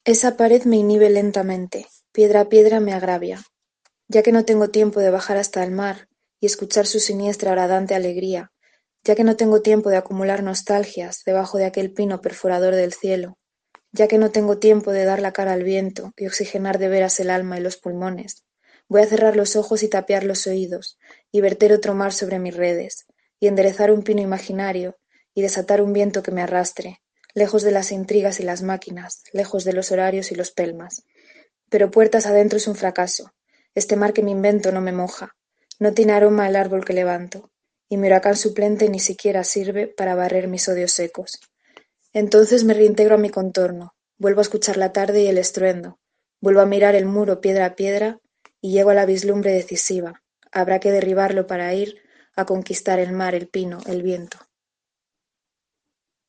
Esa pared me inhibe lentamente, piedra a piedra me agravia. Ya que no tengo tiempo de bajar hasta el mar y escuchar su siniestra horadante alegría, ya que no tengo tiempo de acumular nostalgias debajo de aquel pino perforador del cielo, ya que no tengo tiempo de dar la cara al viento y oxigenar de veras el alma y los pulmones, voy a cerrar los ojos y tapiar los oídos, y verter otro mar sobre mis redes, y enderezar un pino imaginario, y desatar un viento que me arrastre, lejos de las intrigas y las máquinas, lejos de los horarios y los pelmas. Pero puertas adentro es un fracaso. Este mar que me invento no me moja. No tiene aroma el árbol que levanto. Y mi huracán suplente ni siquiera sirve para barrer mis odios secos. Entonces me reintegro a mi contorno. Vuelvo a escuchar la tarde y el estruendo. Vuelvo a mirar el muro piedra a piedra y llego a la vislumbre decisiva. Habrá que derribarlo para ir a conquistar el mar, el pino, el viento.